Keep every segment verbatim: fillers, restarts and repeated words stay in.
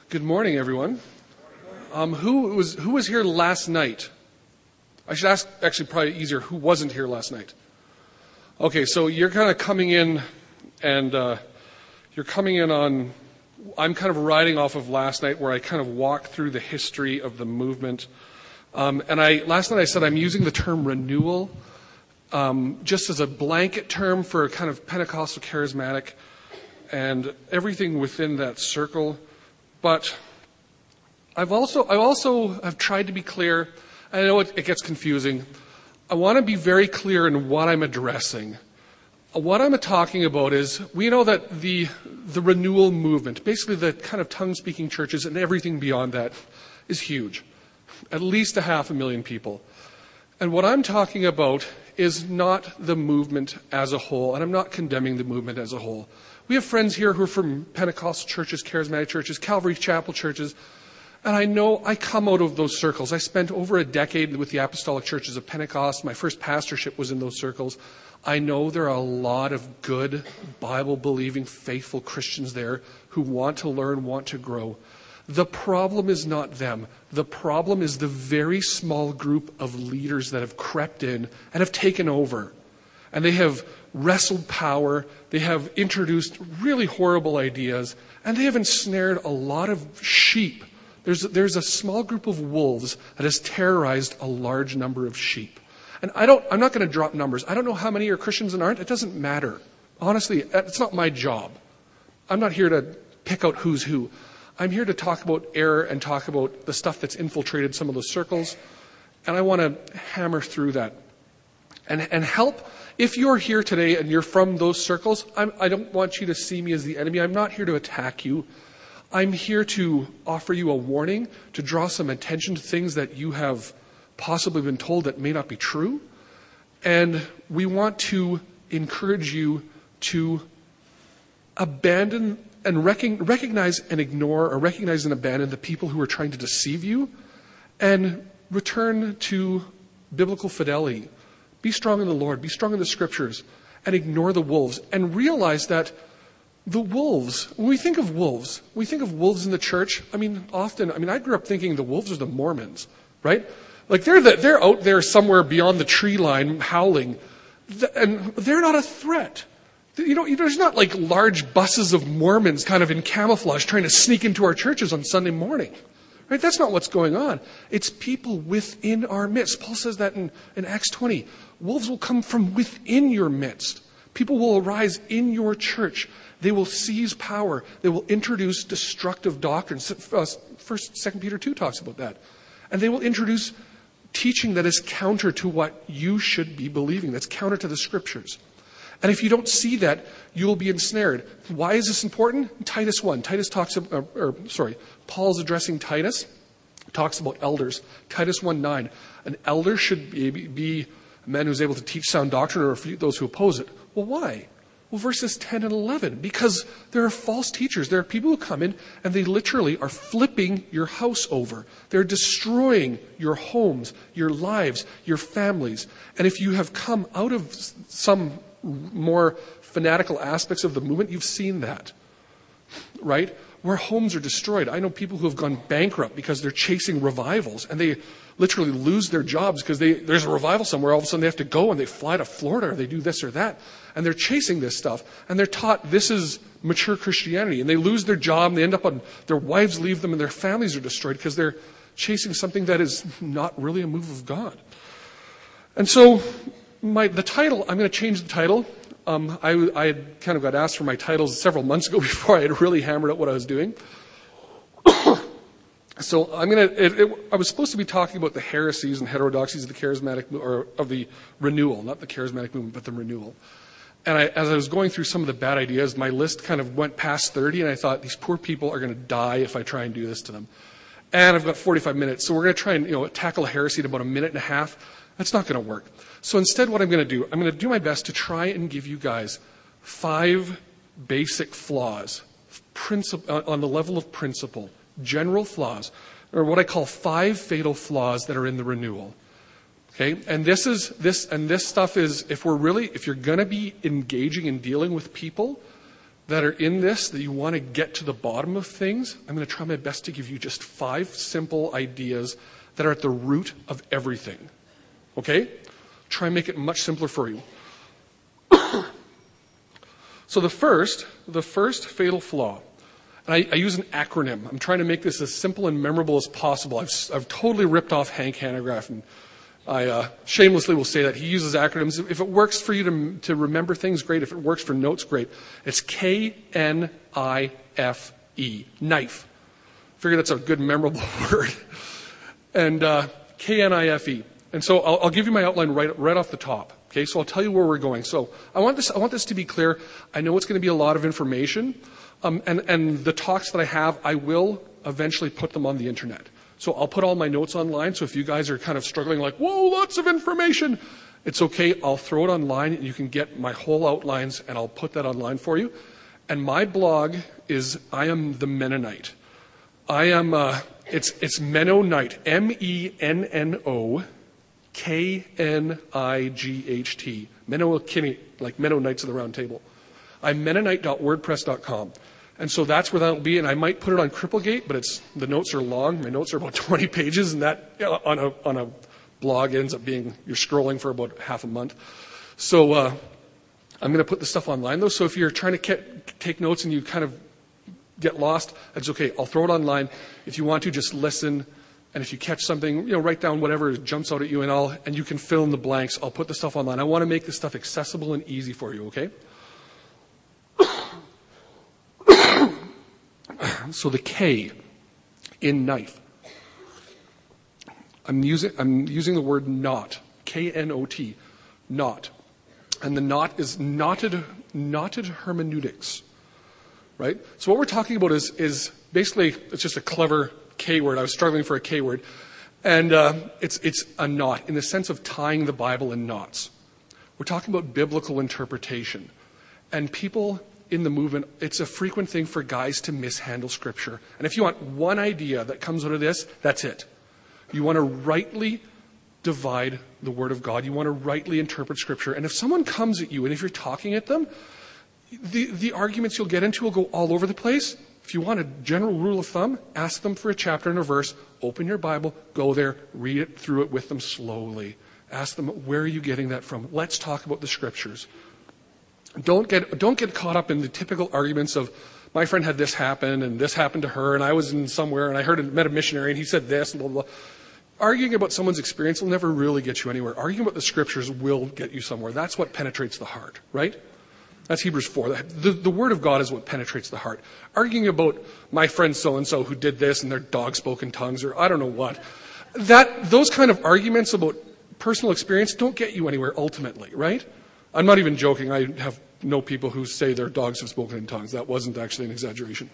Good morning, everyone. Um, who was who was here last night? I should ask, actually, probably easier, who wasn't here last night? Okay, so you're kind of coming in, and uh, you're coming in on, I'm kind of riding off of last night where I kind of walked through the history of the movement. Um, and I last night I said I'm using the term renewal um, just as a blanket term for kind of Pentecostal charismatic and everything within that circle. But I've also I also have tried to be clear. I know it, it gets confusing. I want to be very clear in what I'm addressing. What I'm talking about is, we know that the the renewal movement, basically the kind of tongue-speaking churches and everything beyond that, is huge. At least a half a million people. And what I'm talking about is not the movement as a whole, and I'm not condemning the movement as a whole. We have friends here who are from Pentecostal churches, charismatic churches, Calvary Chapel churches, and I know I come out of those circles. I spent over a decade with the Apostolic Churches of Pentecost. My first pastorship was in those circles. I know there are a lot of good, Bible-believing, faithful Christians there who want to learn, want to grow. The problem is not them. The problem is the very small group of leaders that have crept in and have taken over. And they have wrestled power. They have introduced really horrible ideas. And they have ensnared a lot of sheep. There's, there's a small group of wolves that has terrorized a large number of sheep. And I don't, I'm not going to drop numbers. I don't know how many are Christians and aren't. It doesn't matter. Honestly, it's not my job. I'm not here to pick out who's who. I'm here to talk about error and talk about the stuff that's infiltrated some of those circles. And I want to hammer through that. And, and help. If you're here today and you're from those circles, I'm, I don't want you to see me as the enemy. I'm not here to attack you. I'm here to offer you a warning, to draw some attention to things that you have possibly been told that may not be true. And we want to encourage you to abandon and rec- recognize and ignore or recognize and abandon the people who are trying to deceive you and return to biblical fidelity. Be strong in the Lord. Be strong in the Scriptures and ignore the wolves and realize that the wolves, when we think of wolves, we think of wolves in the church. I mean, often, I mean, I grew up thinking the wolves are the Mormons, right? Like they're the, they're out there somewhere beyond the tree line howling, and they're not a threat. You know, there's not like large buses of Mormons kind of in camouflage trying to sneak into our churches on Sunday morning, right? That's not what's going on. It's people within our midst. Paul says that in, in Acts twenty. Wolves will come from within your midst. People will arise in your church. They will seize power. They will introduce destructive doctrines. First, Second Peter two talks about that. And they will introduce teaching that is counter to what you should be believing. That's counter to the Scriptures. And if you don't see that, you will be ensnared. Why is this important? Titus one. Titus talks about, or, or sorry, Paul's addressing Titus, talks about elders. Titus one nine. An elder should be, be a man who's able to teach sound doctrine or refute those who oppose it. Well, why? Well, verses ten and eleven, because there are false teachers. There are people who come in and they literally are flipping your house over. They're destroying your homes, your lives, your families. And if you have come out of some more fanatical aspects of the movement, you've seen that, right? Where homes are destroyed. I know people who have gone bankrupt because they're chasing revivals and they literally lose their jobs because they, there's a revival somewhere. All of a sudden they have to go and they fly to Florida or they do this or that. And they're chasing this stuff. And they're taught this is mature Christianity. And they lose their job and they end up on, their wives leave them and their families are destroyed because they're chasing something that is not really a move of God. And so my, the title, I'm going to change the title. Um, I, I had kind of got asked for my titles several months ago before I had really hammered out what I was doing. So I'm going to, I was supposed to be talking about the heresies and heterodoxies of the charismatic, or of the renewal, not the charismatic movement, but the renewal. And I, as I was going through some of the bad ideas, my list kind of went past thirty, and I thought, these poor people are going to die if I try and do this to them. And I've got forty-five minutes, so we're going to try and, you know, tackle heresy in about a minute and a half. That's not going to work. So instead, what I'm going to do, I'm going to do my best to try and give you guys five basic flaws, princip- on the level of principle, general flaws, or what I call five fatal flaws that are in the renewal. Okay, and this is this, and this stuff is, if we're really, if you're going to be engaging and dealing with people, that are in this, that you want to get to the bottom of things, I'm going to try my best to give you just five simple ideas that are at the root of everything. Okay? Try and make it much simpler for you. So the first, the first fatal flaw, and I, I use an acronym. I'm trying to make this as simple and memorable as possible. I've, I've totally ripped off Hank Hanegraaff, and I uh, shamelessly will say that. He uses acronyms. If it works for you to, to remember things, great. If it works for notes, great. It's K N I F E, knife. I figure that's a good, memorable word. And uh, K N I F E. And so I'll, I'll give you my outline right, right off the top. Okay, so I'll tell you where we're going. So I want this, I want this to be clear. I know it's going to be a lot of information. Um, and, and the talks that I have, I will eventually put them on the internet. So I'll put all my notes online. So if you guys are kind of struggling like, whoa, lots of information, it's okay. I'll throw it online and you can get my whole outlines and I'll put that online for you. And my blog is I Am the Mennonite. I am, uh, it's, it's Mennonite, M E N N O K N I G H T. Mennonite, like Mennonites of the Round Table. I'm Mennonite dot wordpress dot com. And so that's where that'll be. And I might put it on Cripplegate, but it's, the notes are long. My notes are about twenty pages, and that you know, on a, on a blog ends up being, you're scrolling for about half a month. So, uh, I'm going to put the stuff online though. So if you're trying to ke- take notes and you kind of get lost, that's okay. I'll throw it online. If you want to, just listen. And if you catch something, you know, write down whatever jumps out at you and I'll, and you can fill in the blanks. I'll put the stuff online. I want to make this stuff accessible and easy for you, okay? So the K in knife. I'm using, I'm using the word knot. K N O T. Knot. And the knot is knotted, knotted hermeneutics. Right? So what we're talking about is, is basically, it's just a clever K word. I was struggling for a K word. And uh, it's, it's a knot in the sense of tying the Bible in knots. We're talking about biblical interpretation. And people in the movement, it's a frequent thing for guys to mishandle Scripture. And if you want one idea that comes out of this, that's it. You want to rightly divide the Word of God. You want to rightly interpret Scripture. And if someone comes at you, and if you're talking at them, the, the arguments you'll get into will go all over the place. If you want a general rule of thumb, ask them for a chapter and a verse, open your Bible, go there, read it through it with them slowly. Ask them, where are you getting that from? Let's talk about the Scriptures. Don't get, don't get caught up in the typical arguments of, my friend had this happen, and this happened to her, and I was in somewhere, and I heard, met a missionary, and he said this, and blah, blah, blah. Arguing about someone's experience will never really get you anywhere. Arguing about the Scriptures will get you somewhere. That's what penetrates the heart, right? That's Hebrews four. The, the Word of God is what penetrates the heart. Arguing about my friend so-and-so who did this and their dog spoke in tongues or I don't know what. That, those kind of arguments about personal experience don't get you anywhere ultimately, right? I'm not even joking. I have know people who say their dogs have spoken in tongues. That wasn't actually an exaggeration.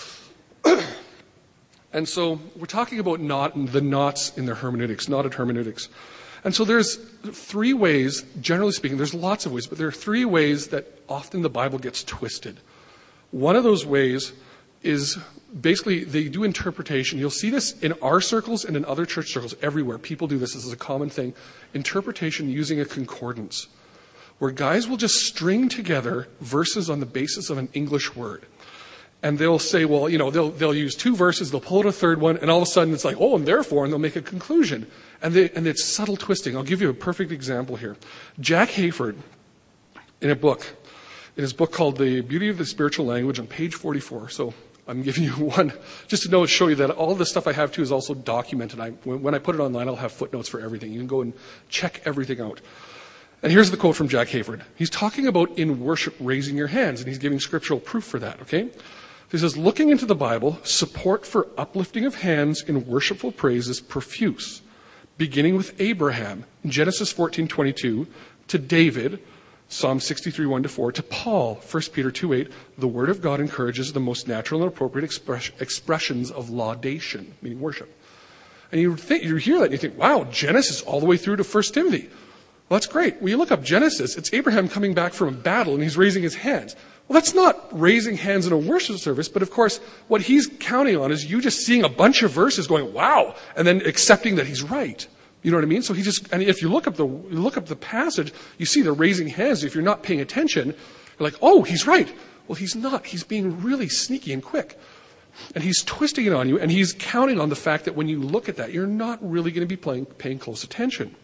And so we're talking about knot and the knots in their hermeneutics, knotted hermeneutics. And so there's three ways, generally speaking, there's lots of ways, but there are three ways that often the Bible gets twisted. One of those ways is basically they do interpretation. You'll see this in our circles and in other church circles everywhere. People do this. This is a common thing. Interpretation using a concordance, where guys will just string together verses on the basis of an English word. And they'll say, well, you know, they'll they'll use two verses, they'll pull out a third one, and all of a sudden it's like, oh, and therefore, and they'll make a conclusion. And they, and it's subtle twisting. I'll give you a perfect example here. Jack Hayford, in a book, in his book called The Beauty of the Spiritual Language, on page forty-four. So I'm giving you one, just to know, show you that all the stuff I have too is also documented. I, when I put it online, I'll have footnotes for everything. You can go and check everything out. And here's the quote from Jack Hayford. He's talking about in worship raising your hands, and he's giving scriptural proof for that, okay? He says, looking into the Bible, support for uplifting of hands in worshipful praise is profuse, beginning with Abraham in Genesis fourteen twenty-two, to David, Psalm sixty-three one to four, to Paul, First Peter two eight. The Word of God encourages the most natural and appropriate express, expressions of laudation, meaning worship. And you think, you hear that and you think, wow, Genesis all the way through to First Timothy. Well, that's great. When you look up Genesis, it's Abraham coming back from a battle and he's raising his hands. Well, that's not raising hands in a worship service, but of course, what he's counting on is you just seeing a bunch of verses going, wow, and then accepting that he's right. You know what I mean? So he just, and if you look up the, you look up the passage, you see the raising hands. If you're not paying attention, you're like, oh, he's right. Well, he's not. He's being really sneaky and quick. And he's twisting it on you, and he's counting on the fact that when you look at that, you're not really going to be playing, paying close attention.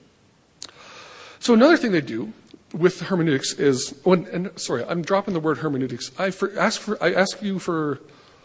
So another thing they do with hermeneutics is, oh, and, and sorry, I'm dropping the word hermeneutics. I for, ask for, I ask you for,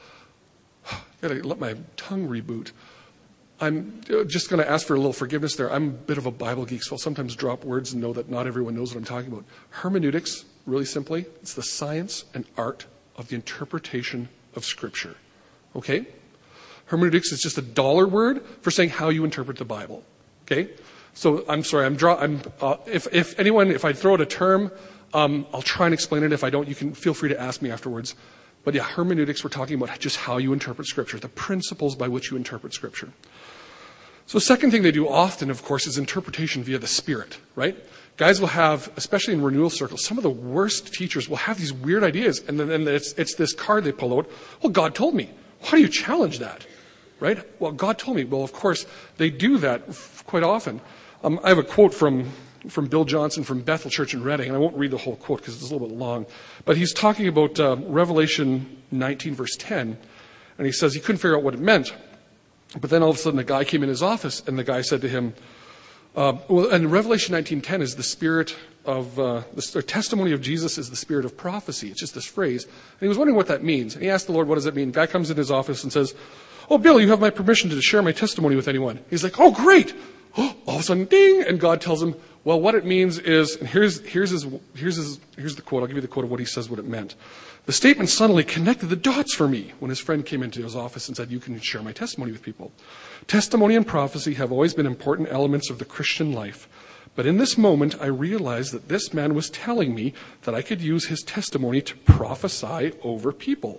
I gotta let my tongue reboot. I'm just going to ask for a little forgiveness there. I'm a bit of a Bible geek, so I'll sometimes drop words and know that not everyone knows what I'm talking about. Hermeneutics, really simply, it's the science and art of the interpretation of Scripture. Okay? Hermeneutics is just a dollar word for saying how you interpret the Bible. Okay? So I'm sorry, I'm draw. I'm uh, if if anyone, if I throw out a term, um, I'll try and explain it. If I don't, you can feel free to ask me afterwards. But yeah, hermeneutics, we're talking about just how you interpret Scripture, the principles by which you interpret Scripture. So second thing they do often, of course, is interpretation via the Spirit, right? Guys will have, especially in renewal circles, some of the worst teachers will have these weird ideas, and then and it's it's this card they pull out. Well, God told me. How do you challenge that? Right? Well, God told me. Well, of course, they do that quite often. Um, I have a quote from, from Bill Johnson from Bethel Church in Reading, and I won't read the whole quote because it's a little bit long. But he's talking about uh, Revelation nineteen, verse ten, and he says he couldn't figure out what it meant. But then all of a sudden a guy came in his office, and the guy said to him, uh, well, and Revelation nineteen ten is the spirit of, uh, the testimony of Jesus is the spirit of prophecy. It's just this phrase. And he was wondering what that means. And he asked the Lord, what does that mean? The guy comes in his office and says, oh, Bill, you have my permission to share my testimony with anyone. He's like, oh, great. Oh, all of a sudden, ding. And God tells him, well, what it means is, and here's, here's his, here's his, here's the quote. I'll give you the quote of what he says, what it meant. The statement suddenly connected the dots for me when his friend came into his office and said, you can share my testimony with people. Testimony and prophecy have always been important elements of the Christian life. But in this moment, I realized that this man was telling me that I could use his testimony to prophesy over people.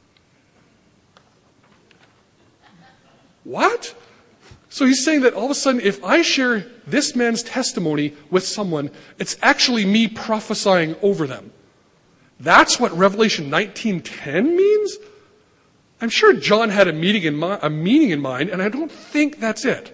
What? So he's saying that all of a sudden, if I share this man's testimony with someone, it's actually me prophesying over them. That's what Revelation nineteen ten means? I'm sure John had a meaning in mind, a meaning in mind, and I don't think that's it.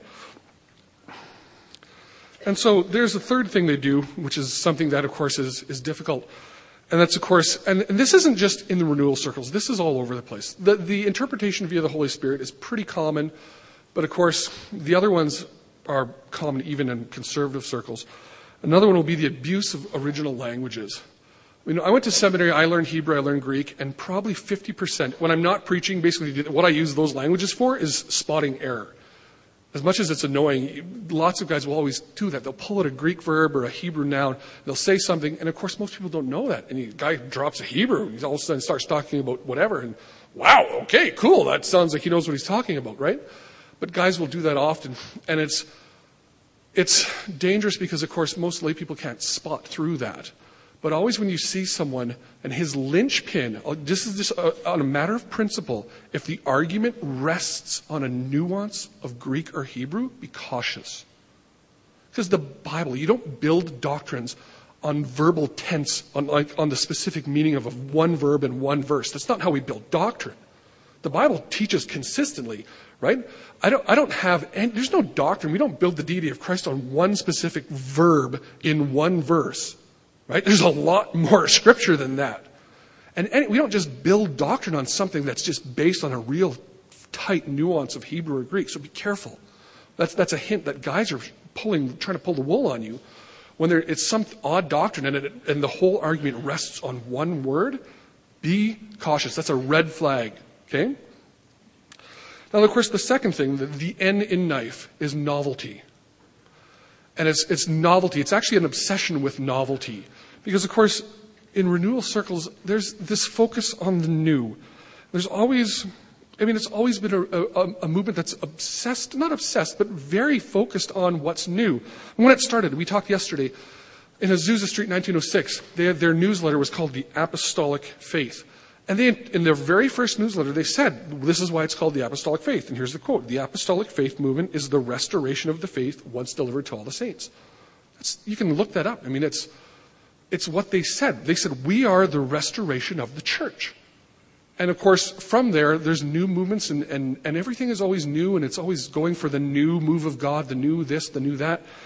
And so there's a third thing they do, which is something that, of course, is, is difficult. And that's, of course, and, and this isn't just in the renewal circles. This is all over the place. The, the interpretation via the Holy Spirit is pretty common, but, of course, the other ones are common even in conservative circles. Another one will be the abuse of original languages. You know, I went to seminary, I learned Hebrew, I learned Greek, and probably fifty percent, when I'm not preaching, basically what I use those languages for is spotting error. As much as it's annoying, lots of guys will always do that. They'll pull out a Greek verb or a Hebrew noun. They'll say something, and of course most people don't know that. And the guy drops a Hebrew. He all of a sudden starts talking about whatever. And wow, okay, cool. That sounds like he knows what he's talking about, right? But guys will do that often. And it's it's dangerous because, of course, most lay people can't spot through that. But always when you see someone and his linchpin, this is just a, on a matter of principle, if the argument rests on a nuance of Greek or Hebrew, be cautious. Because the Bible, you don't build doctrines on verbal tense, on, like, on the specific meaning of a one verb and one verse. That's not how we build doctrine. The Bible teaches consistently, right? I don't, I don't have, any, there's no doctrine. We don't build the deity of Christ on one specific verb in one verse. Right? There's a lot more scripture than that. And any, we don't just build doctrine on something that's just based on a real tight nuance of Hebrew or Greek. So be careful. That's, that's a hint that guys are pulling, trying to pull the wool on you. When there, it's some odd doctrine and, it, and the whole argument rests on one word, be cautious. That's a red flag. Okay? Now, of course, the second thing, the, the N in knife, is novelty. And it's, it's novelty. It's actually an obsession with novelty. Because, of course, in renewal circles, there's this focus on the new. There's always, I mean, it's always been a, a, a movement that's obsessed, not obsessed, but very focused on what's new. And when it started, we talked yesterday, in Azusa Street, nineteen oh six, they had, their newsletter was called The Apostolic Faith. And they, in their very first newsletter, they said, this is why it's called the Apostolic Faith. And here's the quote. The Apostolic Faith movement is the restoration of the faith once delivered to all the saints. That's, you can look that up. I mean, it's, it's what they said. They said, we are the restoration of the church. And of course, from there, there's new movements and, and, and everything is always new and it's always going for the new move of God, the new this, the new that.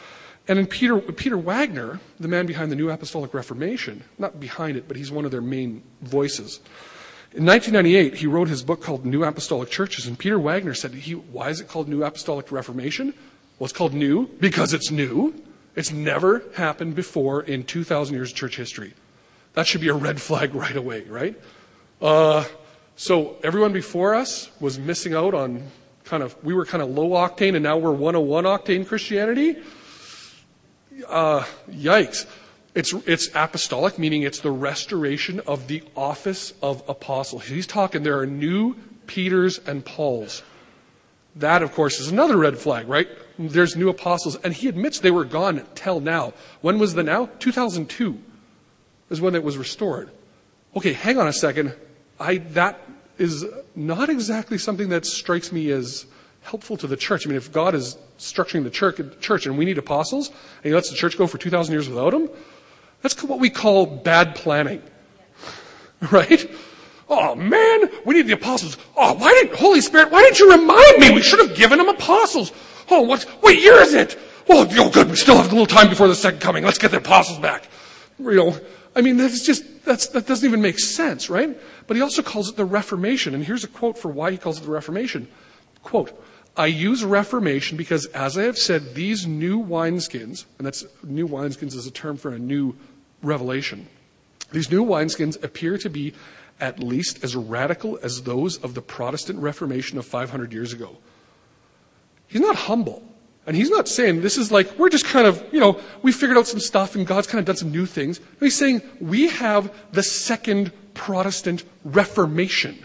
And in Peter, Peter Wagner, the man behind the New Apostolic Reformation, not behind it, but he's one of their main voices. In nineteen ninety-eight, he wrote his book called New Apostolic Churches, and Peter Wagner said, he, why is it called New Apostolic Reformation? Well, it's called new because it's new. It's never happened before in two thousand years of church history. That should be a red flag right away, right? Uh, so everyone before us was missing out on kind of, we were kind of low octane and now we're one oh one octane Christianity. Uh, yikes. It's, it's apostolic, meaning it's the restoration of the office of apostle. He's talking there are new Peters and Pauls. That, of course, is another red flag, right? There's new apostles. And he admits they were gone till now. When was the now? two thousand two is when it was restored. Okay, hang on a second. I, that is not exactly something that strikes me as helpful to the church. I mean, if God is structuring the church, church and we need apostles, and he lets the church go for two thousand years without them, that's what we call bad planning. Right? Oh man, we need the apostles. Oh, why didn't, Holy Spirit, why didn't you remind me? We should have given them apostles. Oh, what, what year is it? Oh, oh good, we still have a little time before the second coming. Let's get the apostles back. You know, I mean, that's just, that's, that doesn't even make sense, right? But he also calls it the Reformation. And here's a quote for why he calls it the Reformation. Quote, I use Reformation because, as I have said, these new wineskins, and that's, new wineskins is a term for a new revelation. These new wineskins appear to be at least as radical as those of the Protestant Reformation of five hundred years ago. He's not humble. And he's not saying this is like, we're just kind of, you know, we figured out some stuff and God's kind of done some new things. He's saying we have the second Protestant Reformation.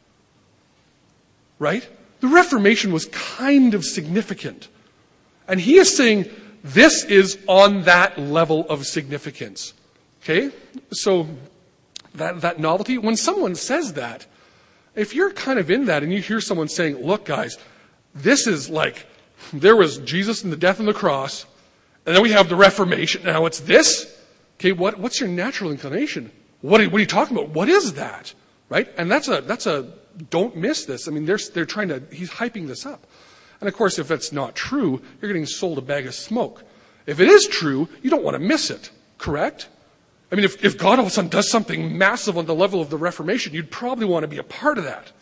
Right? The Reformation was kind of significant. And he is saying this is on that level of significance. Okay? So that, that novelty, when someone says that, if you're kind of in that and you hear someone saying, look guys, this is like, there was Jesus and the death on the cross, and then we have the Reformation. Now it's this. Okay, what, what's your natural inclination? What are, what are you talking about? What is that? Right? And that's a, that's a, don't miss this. I mean, they're, they're trying to, he's hyping this up. And of course, if it's not true, you're getting sold a bag of smoke. If it is true, you don't want to miss it. Correct? I mean, if, if God all of a sudden does something massive on the level of the Reformation, you'd probably want to be a part of that.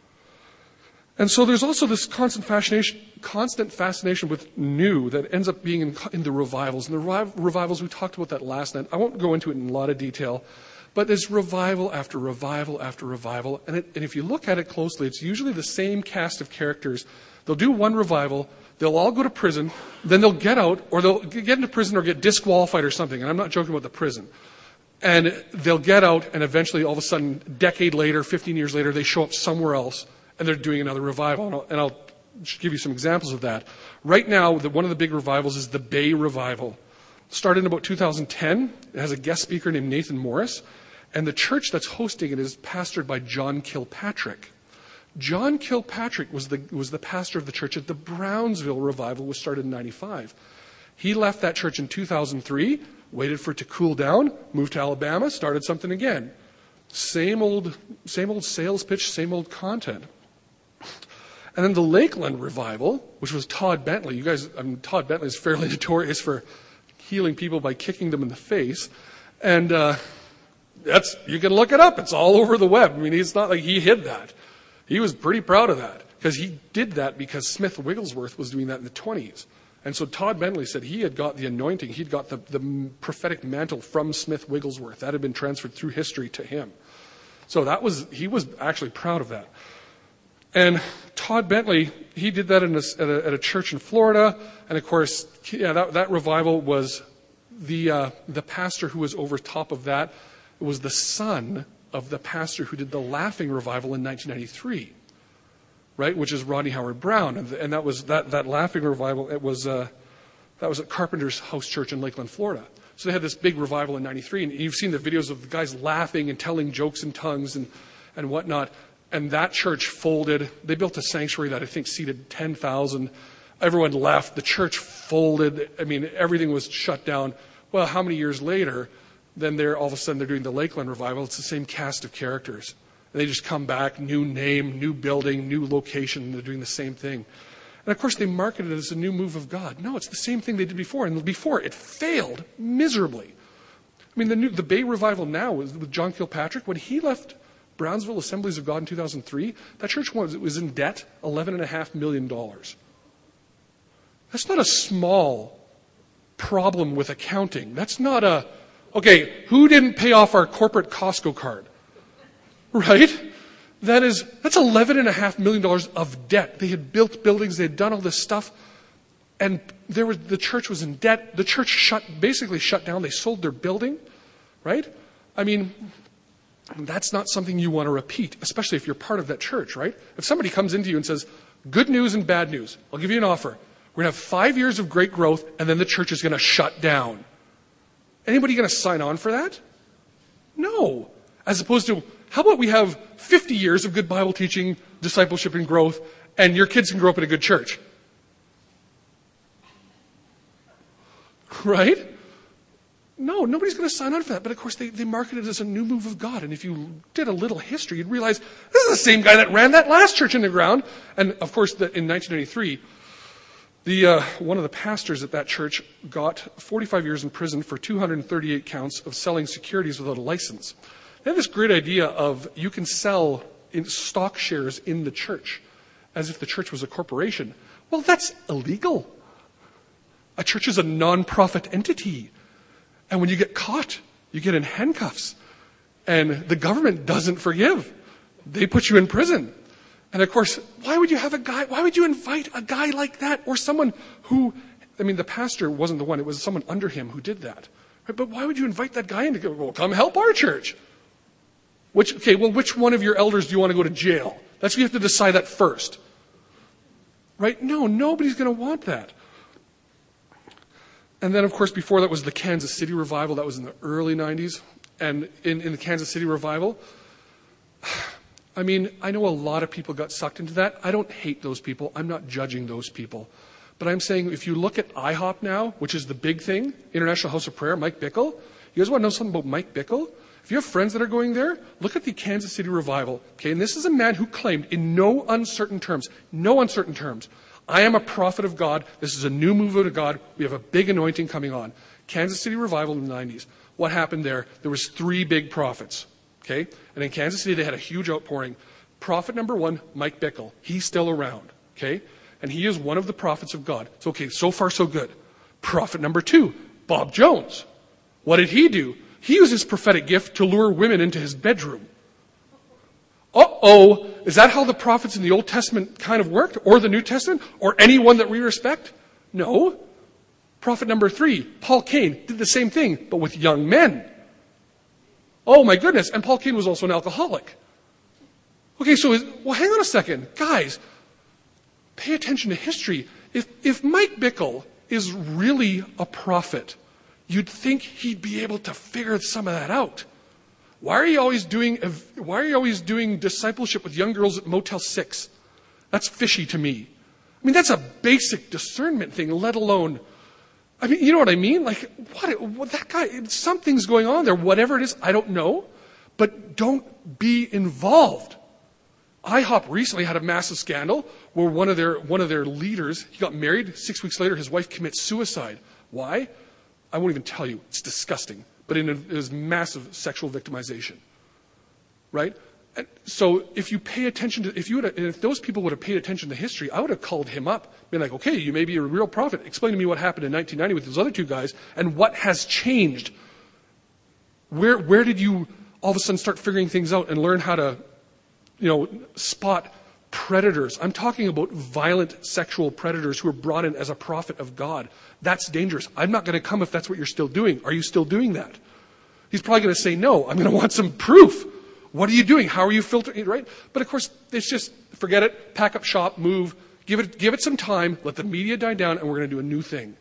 And so there's also this constant fascination, constant fascination with new that ends up being in, in the revivals. And the rev, revivals, we talked about that last night. I won't go into it in a lot of detail, but there's revival after revival after revival. And, it, and if you look at it closely, it's usually the same cast of characters. They'll do one revival, they'll all go to prison, then they'll get out, or they'll get into prison or get disqualified or something. And I'm not joking about the prison. And they'll get out, and eventually, all of a sudden, a decade later, fifteen years later, they show up somewhere else, and they're doing another revival. And I'll, and I'll give you some examples of that. Right now, the, one of the big revivals is the Bay Revival. It started in about two thousand ten. It has a guest speaker named Nathan Morris. And the church that's hosting it is pastored by John Kilpatrick. John Kilpatrick was the, was the pastor of the church at the Brownsville Revival, which started in ninety-five. He left that church in two thousand three, waited for it to cool down, moved to Alabama, started something again. Same old, same old sales pitch, same old content. And then the Lakeland Revival, which was Todd Bentley. You guys, I mean, Todd Bentley is fairly notorious for healing people by kicking them in the face. And uh, that's, you can look it up. It's all over the web. I mean, it's not like he hid that. He was pretty proud of that because he did that because Smith Wigglesworth was doing that in the twenties. And so Todd Bentley said he had got the anointing, he'd got the, the prophetic mantle from Smith Wigglesworth. That had been transferred through history to him. So that was, he was actually proud of that. And Todd Bentley, he did that in a, at, a, at a church in Florida. And of course, yeah, that, that revival was the, uh, the pastor who was over top of that was the son of the pastor who did the Laughing Revival in nineteen ninety-three. Right, which is Rodney Howard Brown, and, and that was that, that Laughing Revival. It was uh, that was at Carpenter's House Church in Lakeland, Florida. So they had this big revival in ninety-three, and you've seen the videos of the guys laughing and telling jokes in tongues and and whatnot. And that church folded. They built a sanctuary that I think seated ten thousand. Everyone left. The church folded. I mean, everything was shut down. Well, how many years later? Then they're all of a sudden they're doing the Lakeland Revival. It's the same cast of characters. And they just come back, new name, new building, new location, and they're doing the same thing. And And of course, they marketed it as a new move of God. No, it's the same thing they did before. And before, it failed miserably. I mean, the new, the Bay Revival now was with John Kilpatrick. When he left Brownsville Assemblies of God in two thousand three, that church was, was in debt eleven point five million dollars. That's not a small problem with accounting. That's not a, okay, who didn't pay off our corporate Costco card? Right? That is, that's eleven point five million dollars of debt. They had built buildings, they had done all this stuff, and there was, the church was in debt. The church shut, basically shut down. They sold their building, right? I mean, that's not something you want to repeat, especially if you're part of that church, right? If somebody comes into you and says, good news and bad news, I'll give you an offer. We're going to have five years of great growth, and then the church is going to shut down. Anybody going to sign on for that? No. As opposed to, how about we have fifty years of good Bible teaching, discipleship, and growth, and your kids can grow up in a good church? Right? No, nobody's going to sign on for that. But of course, they, they market it as a new move of God. And if you did a little history, you'd realize this is the same guy that ran that last church in the ground. And of course, the, in nineteen ninety-three, the uh, one of the pastors at that church got forty-five years in prison for two hundred thirty-eight counts of selling securities without a license. They had this great idea of you can sell in stock shares in the church as if the church was a corporation. Well, that's illegal. A church is a non-profit entity. And when you get caught, you get in handcuffs. And the government doesn't forgive. They put you in prison. And of course, why would you have a guy, why would you invite a guy like that? Or someone who, I mean, the pastor wasn't the one, it was someone under him who did that. Right? But why would you invite that guy in to go, well, come help our church? Which, okay, well, which one of your elders do you want to go to jail? That's what you have to decide that first. Right? No, nobody's going to want that. And then, of course, before that was the Kansas City Revival. That was in the early nineties. And in, in the Kansas City Revival, I mean, I know a lot of people got sucked into that. I don't hate those people. I'm not judging those people. But I'm saying if you look at I hop now, which is the big thing, International House of Prayer, Mike Bickle. You guys want to know something about Mike Bickle? If you have friends that are going there, look at the Kansas City Revival. Okay, and this is a man who claimed in no uncertain terms, no uncertain terms, I am a prophet of God. This is a new move of God. We have a big anointing coming on. Kansas City Revival in the nineties. What happened there? There was three big prophets. Okay? And in Kansas City, they had a huge outpouring. Prophet number one, Mike Bickle. He's still around. Okay? And he is one of the prophets of God. So, okay, so far so good. Prophet number two, Bob Jones. What did he do? He used his prophetic gift to lure women into his bedroom. Uh-oh, is that how the prophets in the Old Testament kind of worked? Or the New Testament? Or anyone that we respect? No. Prophet number three, Paul Cain, did the same thing, but with young men. Oh my goodness, and Paul Cain was also an alcoholic. Okay, so, is, well hang on a second. Guys, pay attention to history. If, if Mike Bickle is really a prophet, you'd think he'd be able to figure some of that out. Why are you always doing, why are you always doing discipleship with young girls at Motel six? That's fishy to me. I mean, that's a basic discernment thing, let alone, I mean, you know what I mean? Like, what, what that guy, something's going on there, whatever it is, I don't know, but don't be involved. I hop recently had a massive scandal where one of their, one of their leaders, he got married, six weeks later his wife commits suicide. Why? I won't even tell you, it's disgusting. But in a, it was massive sexual victimization, right? And so if you pay attention to, if you would, have, if those people would have paid attention to history, I would have called him up, been like, okay, you may be a real prophet. Explain to me what happened in nineteen ninety with those other two guys and what has changed. Where where did you all of a sudden start figuring things out and learn how to, you know, spot predators? I'm talking about violent sexual predators who are brought in as a prophet of God. That's dangerous. I'm not going to come if that's what you're still doing. Are you still doing that? He's probably going to say, no, I'm going to want some proof. What are you doing? How are you filtering it, right? But of course, it's just, forget it, pack up shop, move, give it, give it some time, let the media die down, and we're going to do a new thing.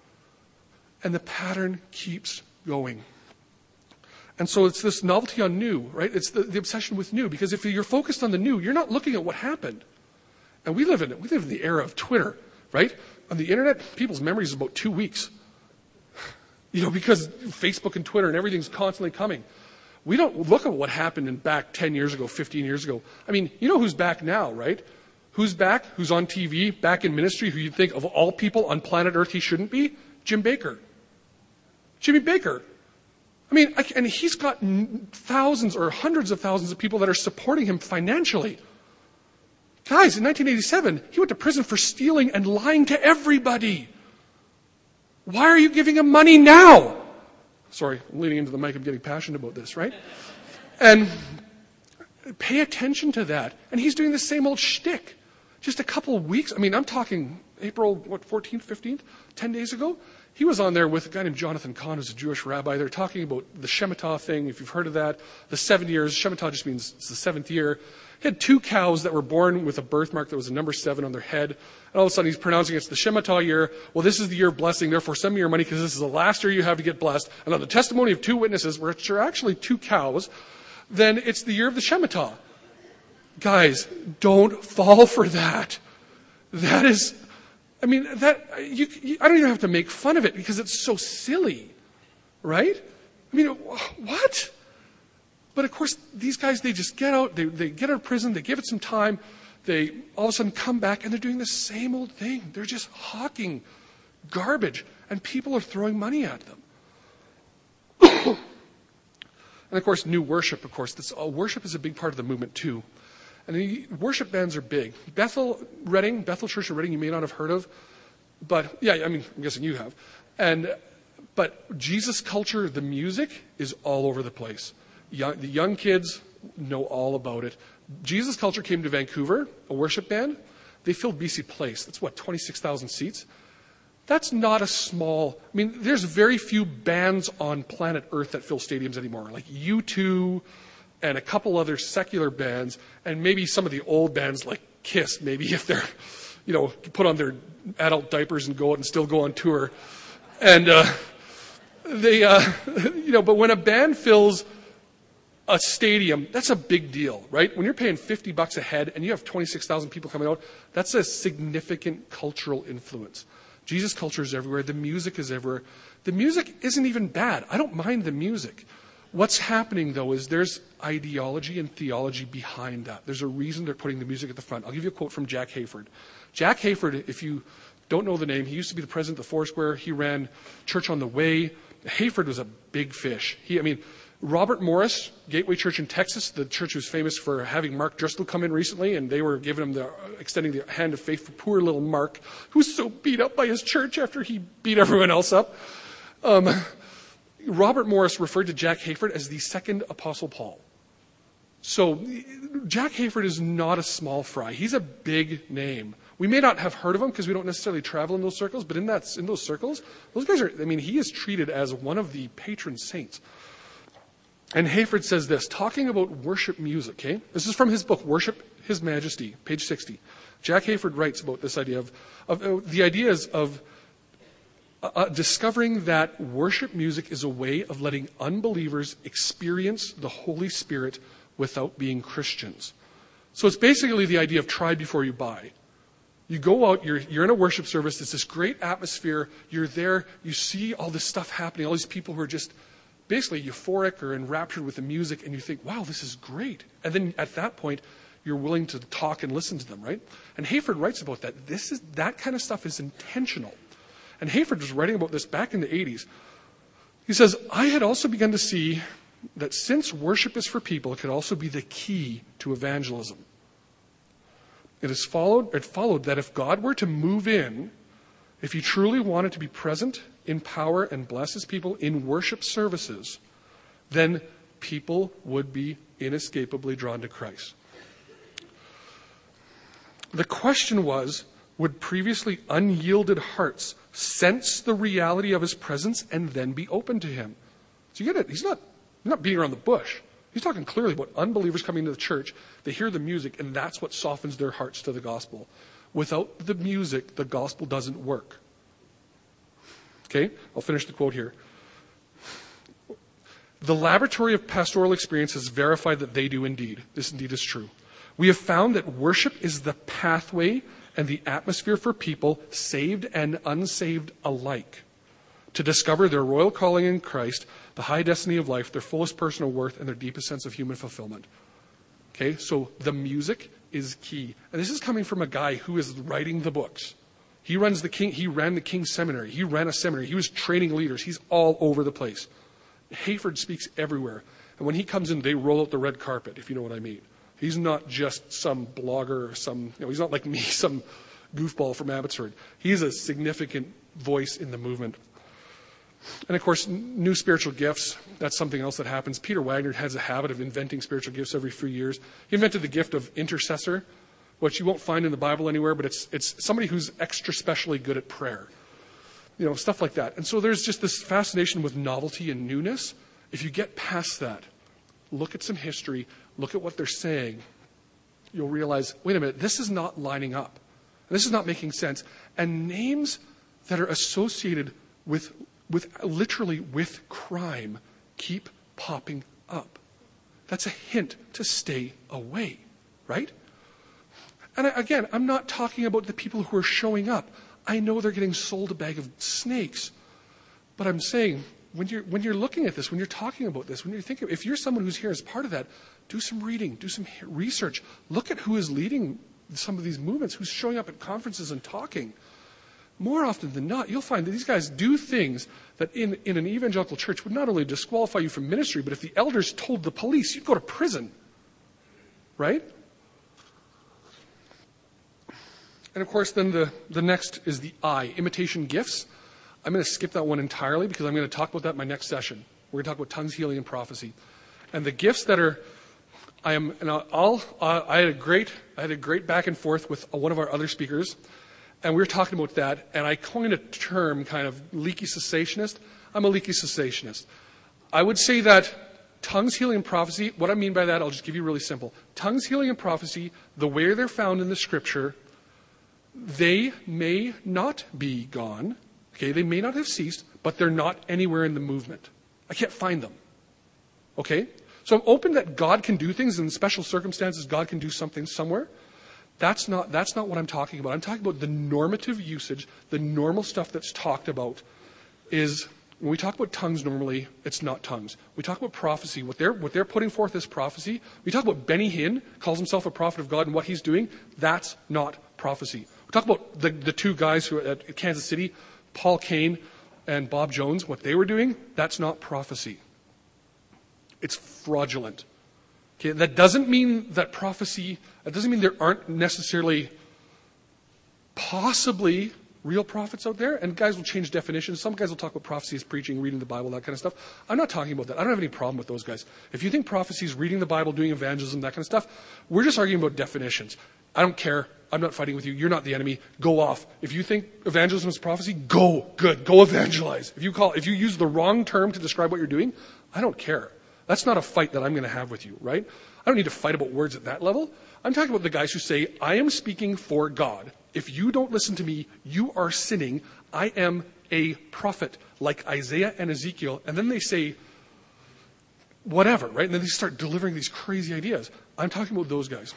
And the pattern keeps going. And so it's this novelty on new, right? It's the, the obsession with new, because if you're focused on the new, you're not looking at what happened. And we live in it. We live in the era of Twitter, right? On the internet, people's memories is about two weeks. You know, because Facebook and Twitter and everything's constantly coming. We don't look at what happened in back ten years ago, fifteen years ago. I mean, you know who's back now, right? Who's back? Who's on T V, back in ministry, who you'd think of all people on planet Earth he shouldn't be? Jim Bakker. Jimmy Bakker. I mean, I, and he's got thousands or hundreds of thousands of people that are supporting him financially. Guys, in nineteen eighty-seven, he went to prison for stealing and lying to everybody. Why are you giving him money now? Sorry, I'm leaning into the mic. I'm getting passionate about this, right? And pay attention to that. And he's doing the same old shtick. Just a couple of weeks. I mean, I'm talking April, what, fourteenth, fifteenth, ten days ago. He was on there with a guy named Jonathan Cahn, who's a Jewish rabbi. They're talking about the Shemitah thing, if you've heard of that. The seven years. Shemitah just means it's the seventh year. He had two cows that were born with a birthmark that was a number seven on their head. And all of a sudden he's pronouncing it's the Shemitah year. Well, this is the year of blessing. Therefore, send me your money because this is the last year you have to get blessed. And on the testimony of two witnesses, which are actually two cows, then it's the year of the Shemitah. Guys, don't fall for that. That is, I mean, that you, you, I don't even have to make fun of it because it's so silly, right? I mean, what? But of course, these guys, they just get out, they, they get out of prison, they give it some time, they all of a sudden come back and they're doing the same old thing. They're just hawking garbage and people are throwing money at them. And of course, new worship, of course. This, uh, worship is a big part of the movement too. And the worship bands are big. Bethel Redding, Bethel Church of Redding, you may not have heard of, but yeah, I mean, I'm guessing you have. And but Jesus culture, the music is all over the place. Young, the young kids know all about it. Jesus culture came to Vancouver, a worship band. They filled B C Place. That's what, twenty-six thousand seats? That's not a small, I mean, there's very few bands on planet Earth that fill stadiums anymore. Like U two and a couple other secular bands, and maybe some of the old bands like Kiss, maybe if they're, you know, put on their adult diapers and go out and still go on tour. And uh, they, uh, you know, but when a band fills a stadium, that's a big deal, right? When you're paying fifty bucks a head and you have twenty-six thousand people coming out, that's a significant cultural influence. Jesus culture is everywhere. The music is everywhere. The music isn't even bad. I don't mind the music. What's happening, though, is there's ideology and theology behind that. There's a reason they're putting the music at the front. I'll give you a quote from Jack Hayford. Jack Hayford, if you don't know the name, he used to be the president of the Foursquare. He ran Church on the Way. Hayford was a big fish. He, I mean, Robert Morris, Gateway Church in Texas, the church was famous for having Mark Driscoll come in recently, and they were giving him the, extending the hand of faith for poor little Mark, who was so beat up by his church after he beat everyone else up. Um, Robert Morris referred to Jack Hayford as the second Apostle Paul. So Jack Hayford is not a small fry. He's a big name. We may not have heard of him because we don't necessarily travel in those circles, but in that in those circles, those guys are, I mean, he is treated as one of the patron saints. And Hayford says this, talking about worship music, okay? This is from his book, Worship His Majesty, page sixty. Jack Hayford writes about this idea of, of uh, the ideas of uh, discovering that worship music is a way of letting unbelievers experience the Holy Spirit without being Christians. So it's basically the idea of try before you buy. You go out, you're, you're in a worship service, it's this great atmosphere, you're there, you see all this stuff happening, all these people who are just basically euphoric or enraptured with the music, and you think, wow, this is great. And then at that point, you're willing to talk and listen to them, right? And Hayford writes about that. This is that kind of stuff is intentional. And Hayford was writing about this back in the eighties. He says, I had also begun to see that since worship is for people, it could also be the key to evangelism. It has followed, it followed that if God were to move in, if he truly wanted to be present, empower, and bless his people in worship services, then people would be inescapably drawn to Christ. The question was, would previously unyielded hearts sense the reality of his presence and then be open to him? So you get it. He's not, he's not beating around the bush. He's talking clearly about unbelievers coming to the church. They hear the music, and that's what softens their hearts to the gospel. Without the music, the gospel doesn't work. Okay, I'll finish the quote here. The laboratory of pastoral experience has verified that they do indeed. This indeed is true. We have found that worship is the pathway and the atmosphere for people, saved and unsaved alike, to discover their royal calling in Christ, the high destiny of life, their fullest personal worth, and their deepest sense of human fulfillment. Okay, so the music is key. And this is coming from a guy who is writing the books. He runs the King, he ran the King's Seminary. He ran a seminary. He was training leaders. He's all over the place. Hayford speaks everywhere. And when he comes in, they roll out the red carpet, if you know what I mean. He's not just some blogger or some, you know, he's not like me, some goofball from Abbotsford. He's a significant voice in the movement. And of course, new spiritual gifts, that's something else that happens. Peter Wagner has a habit of inventing spiritual gifts every few years. He invented the gift of intercessor, which you won't find in the Bible anywhere, but it's it's somebody who's extra specially good at prayer. You know, stuff like that. And so there's just this fascination with novelty and newness. If you get past that, look at some history, look at what they're saying, you'll realize, wait a minute, this is not lining up. This is not making sense. And names that are associated with with literally with crime keep popping up. That's a hint to stay away, right? And again, I'm not talking about the people who are showing up. I know they're getting sold a bag of snakes. But I'm saying, when you're when you're looking at this, when you're talking about this, when you're thinking, if you're someone who's here as part of that, do some reading, do some research. Look at who is leading some of these movements, who's showing up at conferences and talking. More often than not, you'll find that these guys do things that in, in an evangelical church would not only disqualify you from ministry, but if the elders told the police, you'd go to prison. Right? And of course, then the, the next is the I, imitation gifts. I'm going to skip that one entirely because I'm going to talk about that in my next session. We're going to talk about tongues, healing, and prophecy. And the gifts that are, I am, and I'll, uh, I had a great, I had a great back and forth with one of our other speakers. And we were talking about that, and I coined a term, kind of leaky cessationist. I'm a leaky cessationist. I would say that tongues, healing, and prophecy, what I mean by that, I'll just give you really simple. Tongues, healing, and prophecy, the way they're found in the Scripture, they may not be gone. Okay, they may not have ceased, but they're not anywhere in the movement. I can't find them. Okay? So I'm open that God can do things, in special circumstances, God can do something somewhere. That's not, that's not what I'm talking about. I'm talking about the normative usage, the normal stuff that's talked about is, when we talk about tongues normally, it's not tongues. We talk about prophecy. What they're, what they're putting forth is prophecy. We talk about Benny Hinn, calls himself a prophet of God, and what he's doing, that's not prophecy. We talk about the, the two guys who are at Kansas City, Paul Cain and Bob Jones, what they were doing, that's not prophecy. It's fraudulent. Okay, that doesn't mean that prophecy, that doesn't mean there aren't necessarily possibly real prophets out there. And guys will change definitions. Some guys will talk about prophecy as preaching, reading the Bible, that kind of stuff. I'm not talking about that. I don't have any problem with those guys. If you think prophecy is reading the Bible, doing evangelism, that kind of stuff, we're just arguing about definitions. I don't care. I'm not fighting with you. You're not the enemy. Go off. If you think evangelism is prophecy, go. Good. Go evangelize. If you call, if you use the wrong term to describe what you're doing, I don't care. That's not a fight that I'm going to have with you, right? I don't need to fight about words at that level. I'm talking about the guys who say, I am speaking for God. If you don't listen to me, you are sinning. I am a prophet like Isaiah and Ezekiel. And then they say, whatever, right? And then they start delivering these crazy ideas. I'm talking about those guys.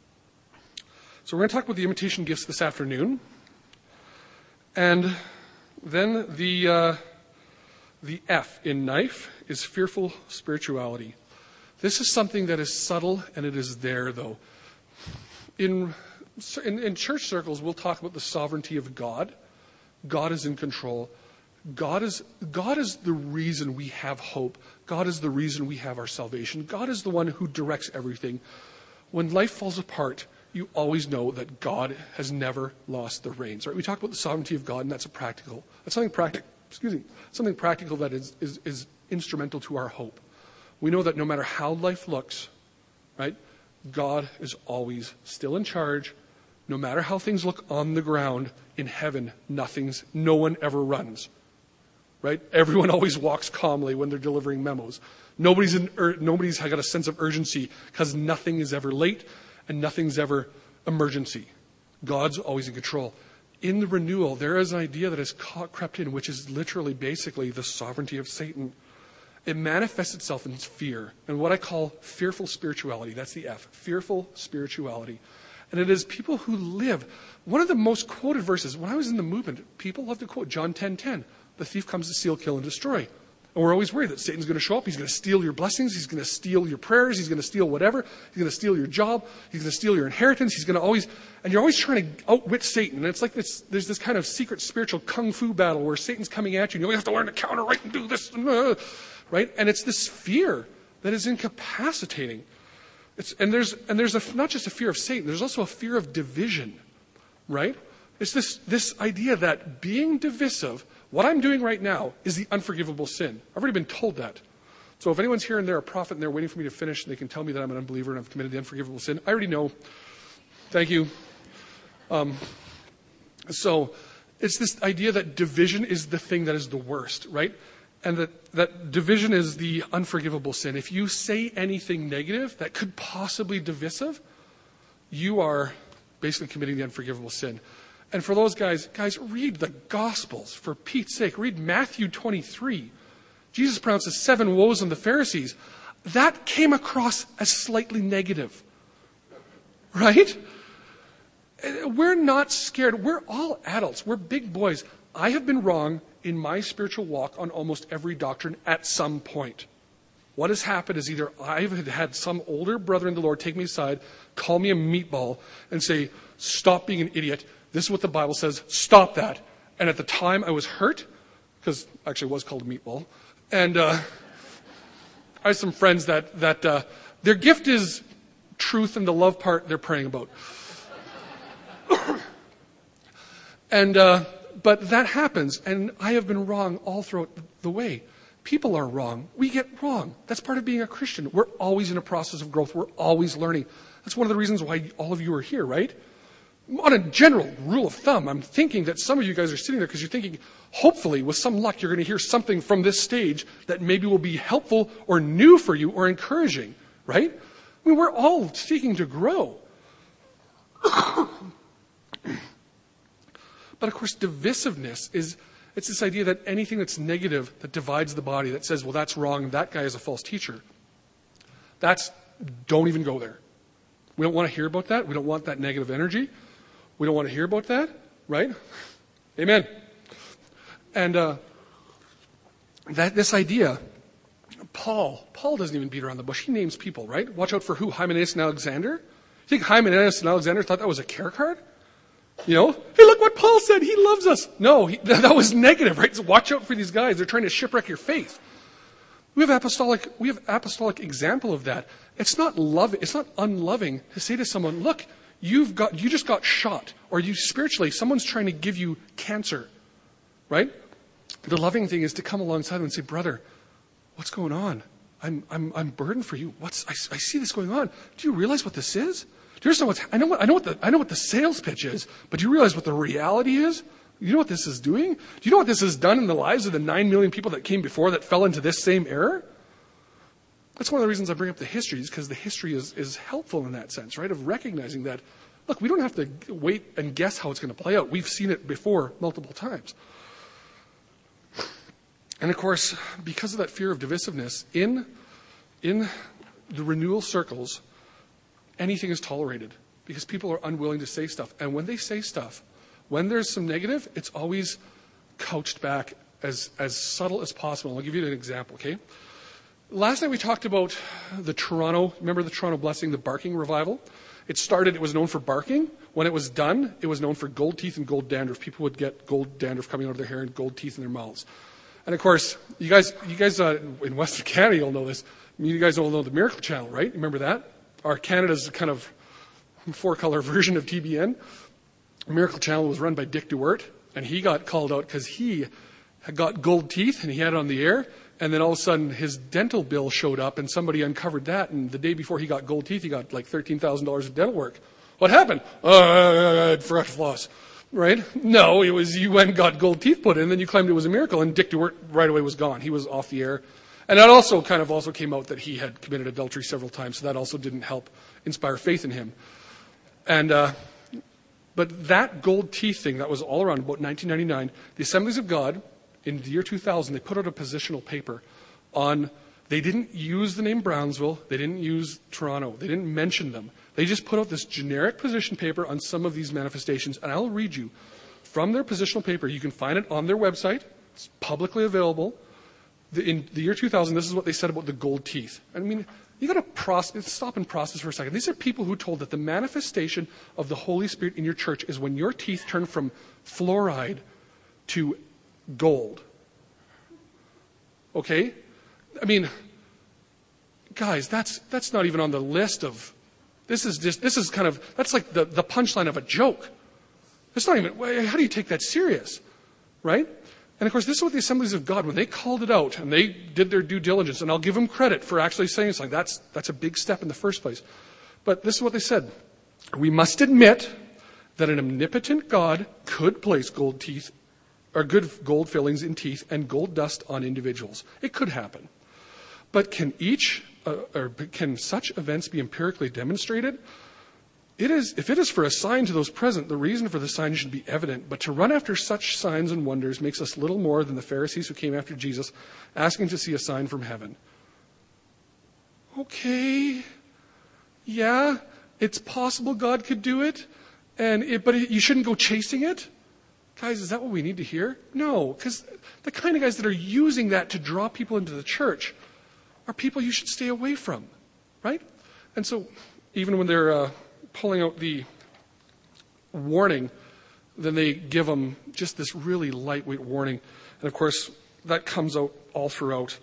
So we're going to talk about the imitation gifts this afternoon. And then the uh, the F in knife is fearful spirituality. This is something that is subtle, and it is there, though. In, in, in church circles, we'll talk about the sovereignty of God. God is in control. God is, God is the reason we have hope. God is the reason we have our salvation. God is the one who directs everything. When life falls apart, you always know that God has never lost the reins. Right? We talk about the sovereignty of God, and that's a practical. That's something practical. Excuse me. Something practical that is, is, is instrumental to our hope. We know that no matter how life looks, right, God is always still in charge. No matter how things look on the ground, in heaven, nothing's, no one ever runs, right? Everyone always walks calmly when they're delivering memos. Nobody's in, ur- nobody's got a sense of urgency because nothing is ever late and nothing's ever emergency. God's always in control. In the renewal, there is an idea that has caught, crept in, which is literally basically the sovereignty of Satan. It manifests itself in fear, and what I call fearful spirituality. That's the F, fearful spirituality. And it is people who live. One of the most quoted verses, when I was in the movement, people love to quote John ten ten. The thief comes to steal, kill, and destroy. And we're always worried that Satan's going to show up. He's going to steal your blessings. He's going to steal your prayers. He's going to steal whatever. He's going to steal your job. He's going to steal your inheritance. He's going to always, and you're always trying to outwit Satan. And it's like this, there's this kind of secret spiritual kung fu battle where Satan's coming at you and you always have to learn to counter right and do this, and, uh, right? And it's this fear that is incapacitating. It's, and there's, and there's a, not just a fear of Satan, there's also a fear of division, right? It's this, this idea that being divisive, what I'm doing right now is the unforgivable sin. I've already been told that. So if anyone's here and they're a prophet and they're waiting for me to finish and they can tell me that I'm an unbeliever and I've committed the unforgivable sin, I already know. Thank you. Um, so it's this idea that division is the thing that is the worst, right? And that, that division is the unforgivable sin. If you say anything negative that could possibly be divisive, you are basically committing the unforgivable sin. And for those guys, guys, read the Gospels, for Pete's sake. Read Matthew twenty-three. Jesus pronounces seven woes on the Pharisees. That came across as slightly negative. Right? We're not scared. We're all adults. We're big boys. I have been wrong in my spiritual walk on almost every doctrine at some point. What has happened is either I've had some older brother in the Lord take me aside, call me a meatball, and say, stop being an idiot. This is what the Bible says. Stop that. And at the time I was hurt, because actually it was called a meatball. And uh, I have some friends that, that uh, their gift is truth and the love part they're praying about. and uh, But that happens, and I have been wrong all throughout the way. People are wrong. We get wrong. That's part of being a Christian. We're always in a process of growth. We're always learning. That's one of the reasons why all of you are here, right? On a general rule of thumb, I'm thinking that some of you guys are sitting there because you're thinking, hopefully, with some luck, you're going to hear something from this stage that maybe will be helpful or new for you or encouraging, right? I mean, we're all seeking to grow. But of course, divisiveness is, it's this idea that anything that's negative, that divides the body, that says, well, that's wrong, that guy is a false teacher. That's, don't even go there. We don't want to hear about that. We don't want that negative energy. We don't want to hear about that, right? Amen. And uh, that this idea, Paul, Paul doesn't even beat around the bush. He names people, right? Watch out for who? Hymenaeus and Alexander? You think Hymenaeus and Alexander thought that was a care card? You know, hey, look what Paul said. He loves us. No, he, that was negative, right? So watch out for these guys. They're trying to shipwreck your faith. We have apostolic, we have apostolic example of that. It's not love, it's not unloving to say to someone, look, you've got, you just got shot, or you spiritually, someone's trying to give you cancer, right? The loving thing is to come alongside them and say, brother, what's going on? I'm, I'm, I'm burdened for you. What's, I, I see this going on. Do you realize what this is? Do you understand what's, I know what, I know what the, I know what the sales pitch is, but do you realize what the reality is? You know what this is doing? Do you know what this has done in the lives of the nine million people that came before that fell into this same error? That's one of the reasons I bring up the history, is because the history is, is helpful in that sense, right? Of recognizing that, look, we don't have to wait and guess how it's going to play out. We've seen it before multiple times. And of course, because of that fear of divisiveness, in, in the renewal circles, anything is tolerated because people are unwilling to say stuff. And when they say stuff, when there's some negative, it's always couched back as, as subtle as possible. I'll give you an example, okay? Last night we talked about the Toronto, remember the Toronto Blessing, the barking revival? It started, it was known for barking. When it was done, it was known for gold teeth and gold dandruff. People would get gold dandruff coming out of their hair and gold teeth in their mouths. And of course, you guys, you guys uh, in Western Canada, you'll know this. I mean, you guys all know the Miracle Channel, right? Remember that? Our Canada's kind of four-color version of T B N. Miracle Channel was run by Dick DeWert, and he got called out because he had got gold teeth and he had it on the air, and then all of a sudden his dental bill showed up and somebody uncovered that, and the day before he got gold teeth, he got like thirteen thousand dollars of dental work. What happened? Uh, I forgot to floss. Right? No, it was you went and got gold teeth put in, and then you claimed it was a miracle, and Dick DeWert right away was gone. He was off the air. And that also kind of also came out that he had committed adultery several times, so that also didn't help inspire faith in him. And uh But that gold teeth thing, that was all around about nineteen ninety-nine. The Assemblies of God, in the year two thousand, they put out a positional paper on, they didn't use the name Brownsville, they didn't use Toronto, they didn't mention them. They just put out this generic position paper on some of these manifestations, and I'll read you from their positional paper. You can find it on their website. It's publicly available. the, in the year two thousand, this is what they said about the gold teeth. I mean, you got to process, stop and process for a second. These are people who told that the manifestation of the Holy Spirit in your church is when your teeth turn from fluoride to gold. Okay? I mean, guys, that's that's not even on the list of, this is just, this is kind of, that's like the, the punchline of a joke. It's not even, how do you take that serious? Right? And of course, this is what the Assemblies of God, when they called it out and they did their due diligence, and I'll give them credit for actually saying something. That's, that's a big step in the first place. But this is what they said. We must admit that an omnipotent God could place gold teeth, or good gold fillings in teeth and gold dust on individuals. It could happen. But can each, uh, or can such events be empirically demonstrated? It is, if it is for a sign to those present, the reason for the sign should be evident. But to run after such signs and wonders makes us little more than the Pharisees who came after Jesus, asking to see a sign from heaven. Okay, yeah, it's possible God could do it, and it, but it, you shouldn't go chasing it? Guys, is that what we need to hear? No, because the kind of guys that are using that to draw people into the church are people you should stay away from, right? And so, even when they're uh, pulling out the warning, then they give them just this really lightweight warning. And of course, that comes out all throughout.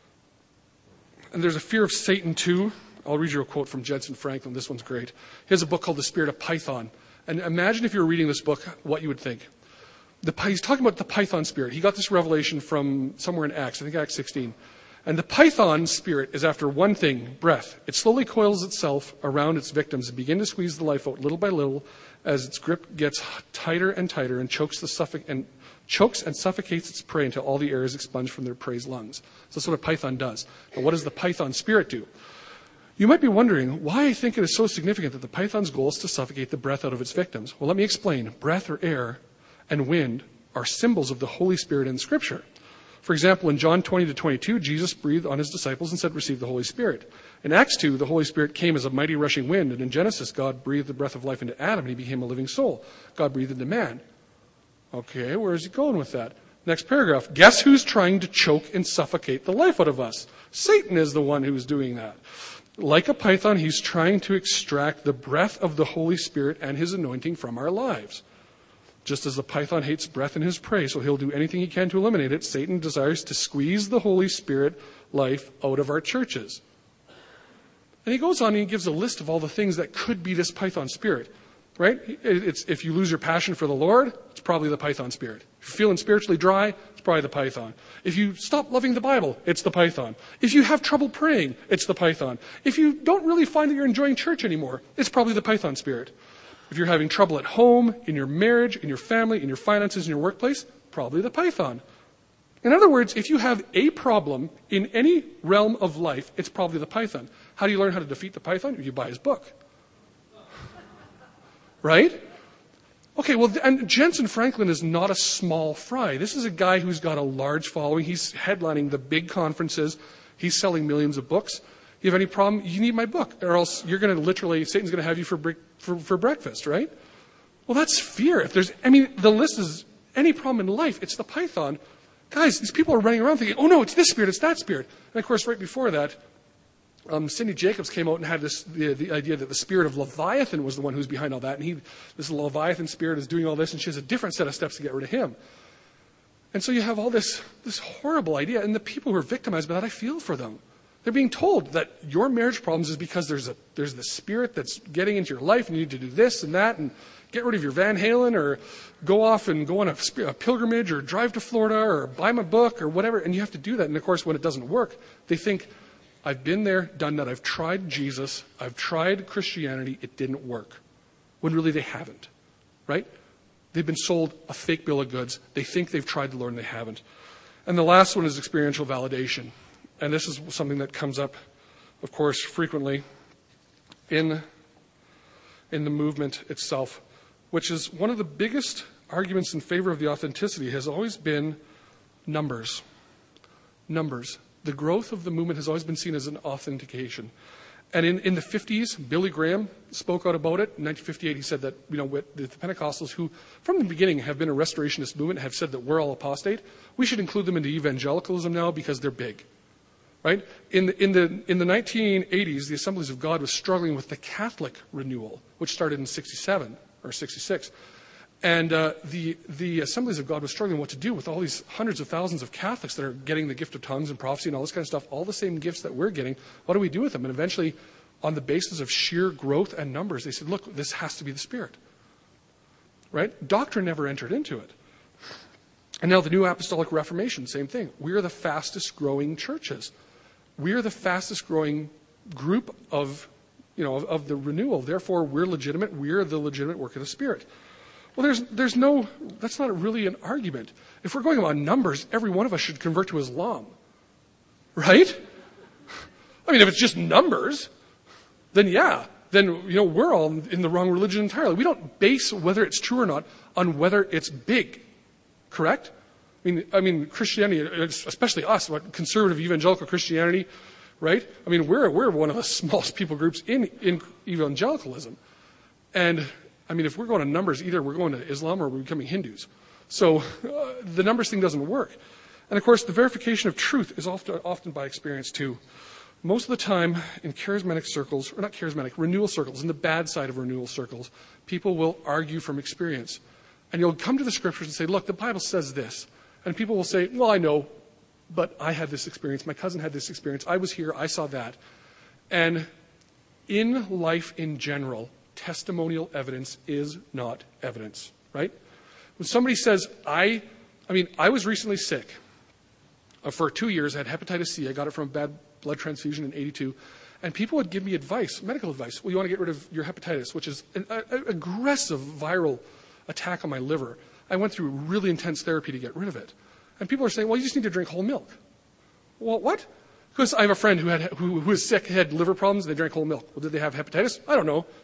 And there's a fear of Satan too. I'll read you a quote from Jensen Franklin. This one's great. He has a book called The Spirit of Python. And imagine if you were reading this book, what you would think. The, he's talking about the Python spirit. He got this revelation from somewhere in Acts, I think Acts sixteen. And the python spirit is after one thing, breath. It slowly coils itself around its victims and begins to squeeze the life out little by little as its grip gets tighter and tighter and chokes the suffoc- and chokes and suffocates its prey until all the air is expunged from their prey's lungs. So that's what a python does. Now, what does the python spirit do? You might be wondering why I think it is so significant that the python's goal is to suffocate the breath out of its victims. Well, let me explain. Breath or air and wind are symbols of the Holy Spirit in Scripture. For example, in John twenty to twenty-two, Jesus breathed on his disciples and said, receive the Holy Spirit. In Acts two, the Holy Spirit came as a mighty rushing wind, and in Genesis, God breathed the breath of life into Adam, and he became a living soul. God breathed into man. Okay, where is he going with that? Next paragraph. Guess who's trying to choke and suffocate the life out of us? Satan is the one who's doing that. Like a python, he's trying to extract the breath of the Holy Spirit and his anointing from our lives. Just as the python hates breath in his prey, so he'll do anything he can to eliminate it, Satan desires to squeeze the Holy Spirit life out of our churches. And he goes on and he gives a list of all the things that could be this python spirit, right? It's, if you lose your passion for the Lord, it's probably the python spirit. If you're feeling spiritually dry, it's probably the python. If you stop loving the Bible, it's the python. If you have trouble praying, it's the python. If you don't really find that you're enjoying church anymore, it's probably the python spirit. If you're having trouble at home, in your marriage, in your family, in your finances, in your workplace, probably the python. In other words, if you have a problem in any realm of life, it's probably the python. How do you learn how to defeat the python? You buy his book. Right? Okay, well, and Jensen Franklin is not a small fry. This is a guy who's got a large following. He's headlining the big conferences. He's selling millions of books. You have any problem? You need my book, or else you're going to literally, Satan's going to have you for, for, for breakfast, right? Well, that's fear. If there's, I mean, the list is any problem in life, it's the python. Guys, these people are running around thinking, oh no, it's this spirit, it's that spirit. And of course, right before that, um, Cindy Jacobs came out and had this, the, the idea that the spirit of Leviathan was the one who's behind all that. And he, this Leviathan spirit is doing all this, and she has a different set of steps to get rid of him. And so you have all this, this horrible idea. And the people who are victimized by that, I feel for them. They're being told that your marriage problems is because there's a there's the spirit that's getting into your life, and you need to do this and that, and get rid of your Van Halen, or go off and go on a, a pilgrimage, or drive to Florida, or buy my book, or whatever. And you have to do that. And of course, when it doesn't work, they think, I've been there, done that. I've tried Jesus. I've tried Christianity. It didn't work. When really they haven't, right? They've been sold a fake bill of goods. They think they've tried the Lord, and they haven't. And the last one is experiential validation. And this is something that comes up, of course, frequently in, in the movement itself, which is one of the biggest arguments in favor of the authenticity has always been numbers. Numbers. The growth of the movement has always been seen as an authentication. And in, in the fifties, Billy Graham spoke out about it. In nineteen fifty-eight, he said that, you know, with the Pentecostals, who from the beginning have been a restorationist movement, have said that we're all apostate, we should include them into evangelicalism now because they're big. Right? In the, in the, in the nineteen eighties, the Assemblies of God was struggling with the Catholic renewal, which started in sixty-seven or sixty-six. And uh, the, the Assemblies of God was struggling what to do with all these hundreds of thousands of Catholics that are getting the gift of tongues and prophecy and all this kind of stuff, all the same gifts that we're getting. What do we do with them? And eventually, on the basis of sheer growth and numbers, they said, look, this has to be the Spirit. Right? Doctrine never entered into it. And now the New Apostolic Reformation, same thing. We are the fastest growing churches. We are the fastest growing group of, you know, of, of the renewal. Therefore, we're legitimate. We're the legitimate work of the Spirit. Well, there's, there's no, that's not really an argument. If we're going on numbers, every one of us should convert to Islam. Right? I mean, if it's just numbers, then yeah, then, you know, we're all in the wrong religion entirely. We don't base whether it's true or not on whether it's big. Correct? I mean, I mean, Christianity, especially us, what conservative evangelical Christianity, right? I mean, we're, we're one of the smallest people groups in, in evangelicalism. And, I mean, if we're going to numbers, either we're going to Islam or we're becoming Hindus. So uh, the numbers thing doesn't work. And of course, the verification of truth is often, often by experience too. Most of the time in charismatic circles, or not charismatic, renewal circles, in the bad side of renewal circles, people will argue from experience. And you'll come to the scriptures and say, look, the Bible says this. And people will say, well, I know, but I had this experience. My cousin had this experience. I was here. I saw that. And in life in general, testimonial evidence is not evidence, right? When somebody says, I, I mean, I was recently sick uh, for two years. I had hepatitis C. I got it from a bad blood transfusion in eighty-two. And people would give me advice, medical advice. Well, you want to get rid of your hepatitis, which is an a, a aggressive viral attack on my liver. I went through really intense therapy to get rid of it. And people are saying, well, you just need to drink whole milk. Well, what? Because I have a friend who had who, who was sick, had liver problems, and they drank whole milk. Well, did they have hepatitis? I don't know.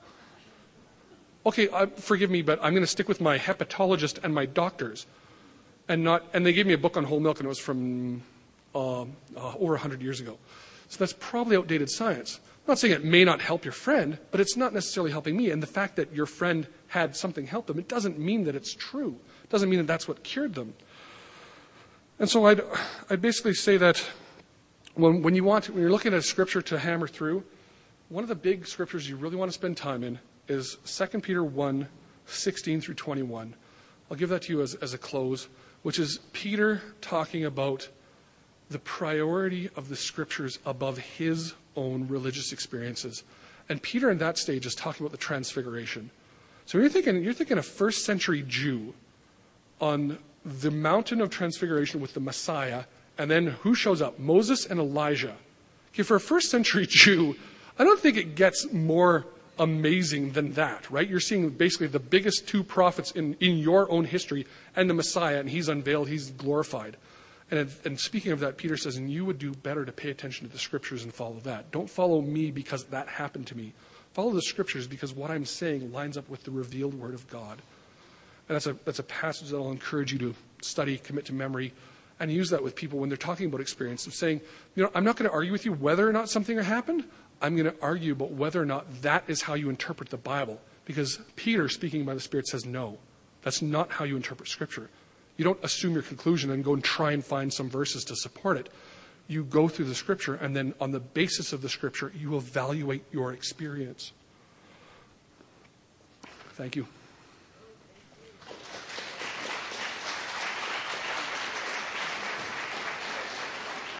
Okay, uh, forgive me, but I'm going to stick with my hepatologist and my doctors. And not. And they gave me a book on whole milk, and it was from uh, uh, over one hundred years ago. So that's probably outdated science. I'm not saying it may not help your friend, but it's not necessarily helping me. And the fact that your friend had something help them, it doesn't mean that it's true. It doesn't mean that that's what cured them. And so I'd, I'd basically say that when, when you want to, when you're looking at a scripture to hammer through, one of the big scriptures you really want to spend time in is Second Peter one, sixteen through twenty-one. I'll give that to you as, as a close, which is Peter talking about the priority of the scriptures above his own religious experiences. And Peter in that stage is talking about the transfiguration. So you're thinking, you're thinking a first century Jew on the mountain of transfiguration with the Messiah, and then who shows up? Moses and Elijah. Okay, for a first century Jew, I don't think it gets more amazing than that, right? You're seeing basically the biggest two prophets in, in your own history and the Messiah, and he's unveiled, he's glorified. And, and speaking of that, Peter says, and you would do better to pay attention to the scriptures and follow that. Don't follow me because that happened to me. Follow the scriptures because what I'm saying lines up with the revealed word of God. And that's a, that's a passage that I'll encourage you to study, commit to memory, and use that with people when they're talking about experience of saying, you know, I'm not going to argue with you whether or not something happened. I'm going to argue about whether or not that is how you interpret the Bible. Because Peter, speaking by the Spirit, says no. That's not how you interpret Scripture. You don't assume your conclusion and go and try and find some verses to support it. You go through the Scripture, and then on the basis of the Scripture, you evaluate your experience. Thank you.